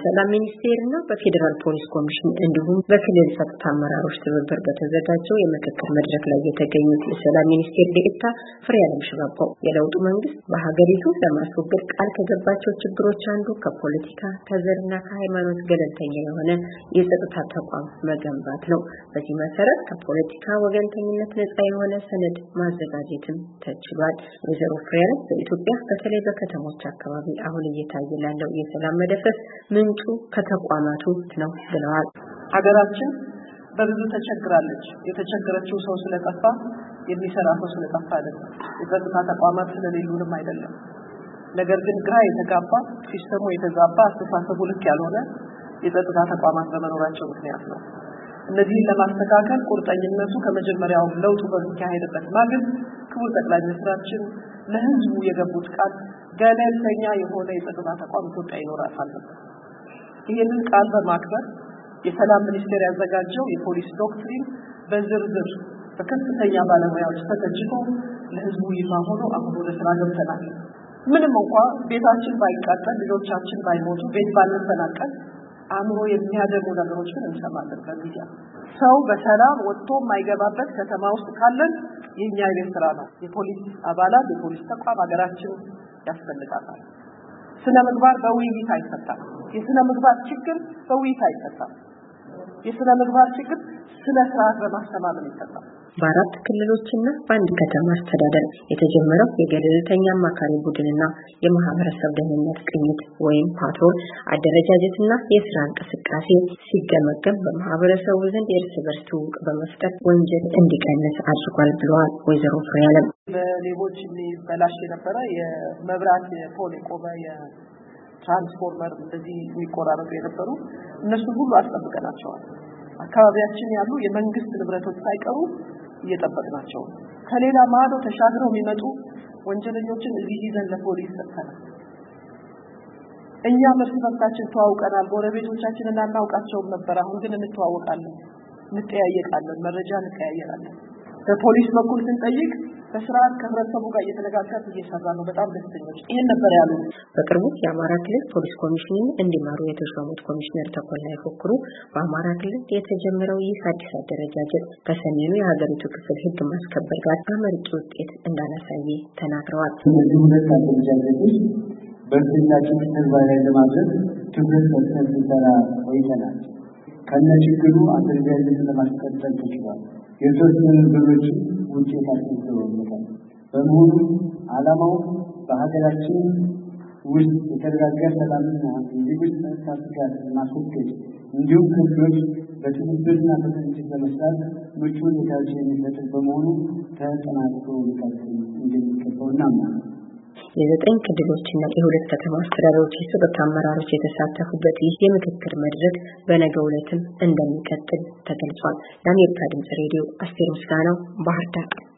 በሰላም ሚኒስቴርና በፌደራል ፖሊስ ኮሚሽን እንዲሁም በክልል ጸጥታ አመራሮች ትብብር በተዘጋጀው የምክክር መድረክ ላይ የተገኙት የሰላም ሚኒስቴር ዴኤታ ፍሬያለም ሽባባው የለውጡ መንግስት በሀገሪቱ ለማስወገድ ቃል ከገባቸው ችግሮች አንዱ ከፖለቲካ ከዘርና ከሃይማኖት ገለልተኛ የሆነ የጸጥታ ተቋም መገንባት ነው። በዚህ መሰረት ከፖለቲካ ወገንተኝነት ነፃ የሆነ ሰነድ ማዘጋጀትም ተችሏል። ወይዘሮ ፍሬያለም በኢትዮጵያ በተለይ በከተሞች አካባቢ አሁን እየታየ ላለው የሰላም መደፍረስ ምንጩ ከተቋማቱ ነው ብለዋል። ሀገራችን በብዙ ተቸግራለች። የተቸገረችው ሰው ስለጠፋ የሚሰራ ሰው ስለጠፋ አይደለም። የጸጥታ ተቋማት ስለሌሉንም አይደለም። ነገር ግን ግራ የተጋባ ሲስተሙ የተዛባ አስተሳሰቡ ልክ ያልሆነ የጸጥታ ተቋማት በመኖራቸው ምክንያት ነው። እነዚህን ለማስተካከል ቁርጠኝነቱ ከመጀመሪያው ለውጡ በሚካሄድበት ማግስት ክቡር ጠቅላይ ሚኒስትራችን ለህዝቡ የገቡት ቃል ገለልተኛ የሆነ የጸጥታ ተቋም ኢትዮጵያ ይኖራታል። ይህንን ቃል በማክበር የሰላም ሚኒስቴር ያዘጋጀው የፖሊስ ዶክትሪን በዝርዝር በከፍተኛ ባለሙያዎች ተተችቶ ለህዝቡ ይፋ ሆኖ አሁን ወደ ስራ ገብተናል። ምንም እንኳን ቤታችን ባይቃጠል ልጆቻችን ባይሞቱ ቤት ባንፈናቀል አእምሮ የሚያደሙ ነገሮች ግን እንሰማለን። በሚዲያ ሰው በሰላም ወጥቶ የማይገባበት ከተማ ውስጥ ካለን የኛ የቤት ስራ ነው። የፖሊስ አባላት የፖሊስ ተቋም ሀገራችን ያስፈልጋታል። ስነ ምግባር በውይይት አይፈታም። የስነ ምግባር ችግር በውይይት አይፈታም። የስነ ምግባር ችግር ስለ ስርዓት በማስተማር ይፈታል። በአራት ክልሎችና በአንድ ከተማ አስተዳደር የተጀመረው የገለልተኛ አማካሪ ቡድንና የማህበረሰብ ደህንነት ቅኝት ወይም ፓትሮል አደረጃጀትና የስራ እንቅስቃሴ ሲገመገም በማህበረሰቡ ዘንድ የእርስ በርስ ትውውቅ በመፍጠር ወንጀል እንዲቀንስ አድርጓል ብለዋል ወይዘሮ ፍሬያለም። በሌቦች የሚበላሽ የነበረ የመብራት ፖል የቆመ የትራንስፎርመር እንደዚህ የሚቆራረጡ የነበሩ እነሱ ሁሉ አስጠብቀናቸዋል። አካባቢያችን ያሉ የመንግስት ንብረቶች ሳይቀሩ እየጠበቅናቸው ከሌላ ማዶ ተሻግረው የሚመጡ ወንጀለኞችን እዚህ ይዘን ለፖሊስ ሰጥተናል። እኛ መስፈርታችን ተዋውቀናል። ጎረቤቶቻችንን አናውቃቸውም ነበር። አሁን ግን እንተዋወቃለን፣ እንጠያየቃለን፣ መረጃ እንቀያየራለን። በፖሊስ በኩል ስንጠይቅ በስርዓት ከህብረተሰቡ ጋር እየተነጋገርን እየሰራ ነው። በጣም ደስተኞች ይሄን ነበር ያሉት። በቅርቡ የአማራ ክልል ፖሊስ ኮሚሽንን እንዲመሩ የተሾሙት ኮሚሽነር ተኮላ ይፎክሩ በአማራ ክልል የተጀመረው ይህ አዲስ አደረጃጀት ከሰሜኑ የሀገሪቱ ክፍል ህግ ማስከበር ጋር አመርቂ ውጤት እንዳላሳየ ተናግረዋል። እነዚህ ሁለት አደረጃጀቶች በእርግጣችን ተግባራዊ ለማድረግ ትኩረት ሰጥተን ስንሰራ ቆይተናል። ከነችግሩ አደረጃጀትን ለማስቀጠል ተችሏል። የተወሰኑ ነገሮች ውጤት አስገኝተዋል። በመሆኑ ዓላማው በሀገራችን ውስጥ የተረጋጋ ሰላምና የዜጎች ስጋት ማስወገድ እንዲሁም ክልሎች በትብብርና በቅንጅት ለመስራት ምቹ ሁኔታዎችን የሚፈጥር በመሆኑ ተጠናክሮ ሊቀጥል እንደሚገባው እናምናለን። የዘጠኝ ክልሎችና የሁለት ከተማ አስተዳደሮች የጸጥታ አመራሮች የተሳተፉበት ይህ የምክክር መድረክ በነገው ዕለትም እንደሚቀጥል ተገልጿል። ለአሜሪካ ድምጽ ሬዲዮ አስቴር ምስጋናው ባህር ዳር።